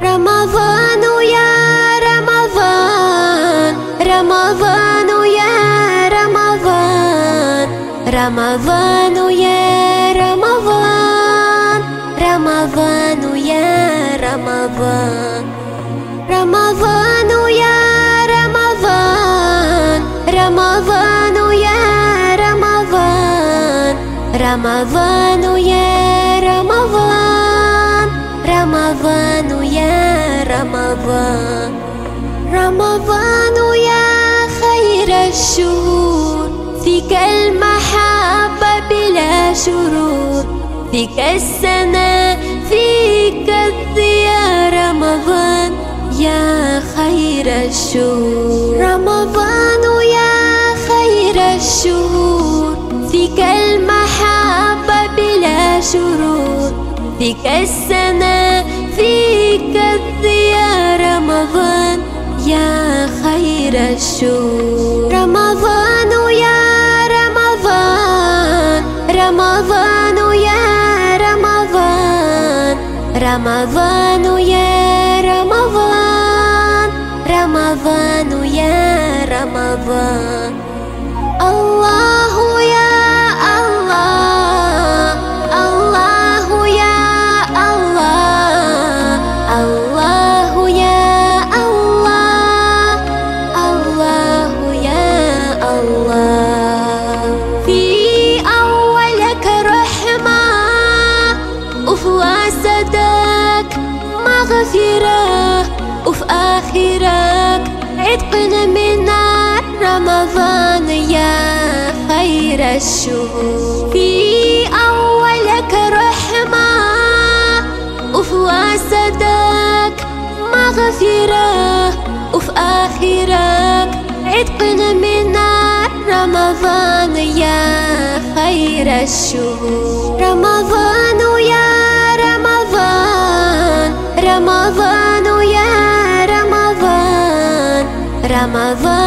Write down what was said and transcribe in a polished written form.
رمضان يا رمضان، رمضان يا رمضان، رمضان يا رمضان، رمضان يا رمضان، رمضان يا رمضان، رمضان يا رمضان، رمضان يا رمضان، رمضان يا رمضان، رمضان يا خير الشهور، فيك المحبة بلا شرور، فيك السنة فيك الضياء، رمضان يا خير الشهور، رمضان يا خير الشهور، فيك المحبة بلا شرور، فيك السنة فيك الضياء، رمضان يا خير الشهور، رمضان يا رمضان، رمضان يا رمضان، رمضان يا رمضان، رمضان يا رمضان، الله يا الله، الله يا الله، الله يا الله، الله يا الله، في أولك رحمة وفي وسطك مغفرة وفي آخرك عتقنا من نار، رمضان يا خير الشهور، في أولك رحمة وفي وسطك مغفرة وفي آخرك عتقنا من نار، رمضان يا خير الشهور، رمضان يا رمضان، رمضان يا رمضان، رمضان